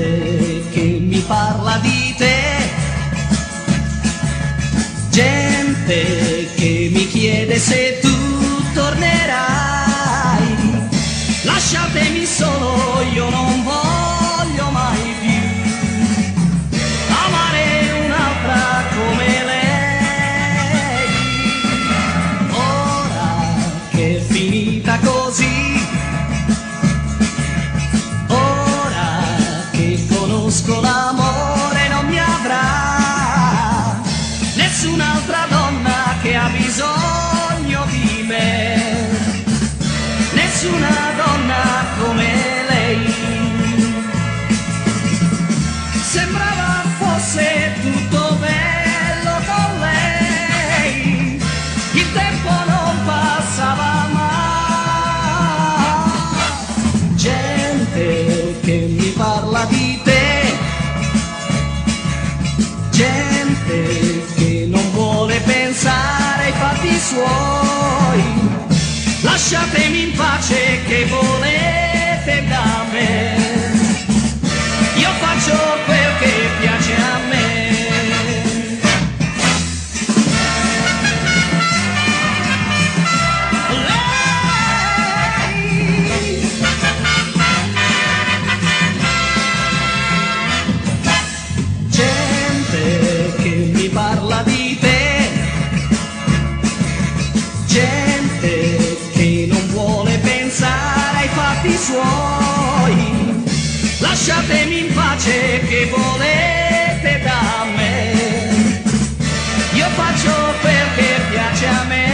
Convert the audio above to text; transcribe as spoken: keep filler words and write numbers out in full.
gente che mi parla di te, gente che mi chiede se tu tornerai. Lasciatemi solo, io non voglio mai più amare un'altra come lei. Ora che è finita così, ora che conosco l'amore, non mi avrà nessun'altra donna che ha bisogno di me, nessuna donna come lei. Sembrava fosse tutto bello con lei, il tempo non passava mai. Gente che mi parla di te, gente che non vuole pensare ai fatti suoi. Lasciatemi in pace, che volete da me? Io faccio quel che piace a me. Lei, gente che mi parla di te, gente che non vuole pensare ai fatti suoi. Lasciatemi in pace, che volete da me? Io faccio quel che piace a me.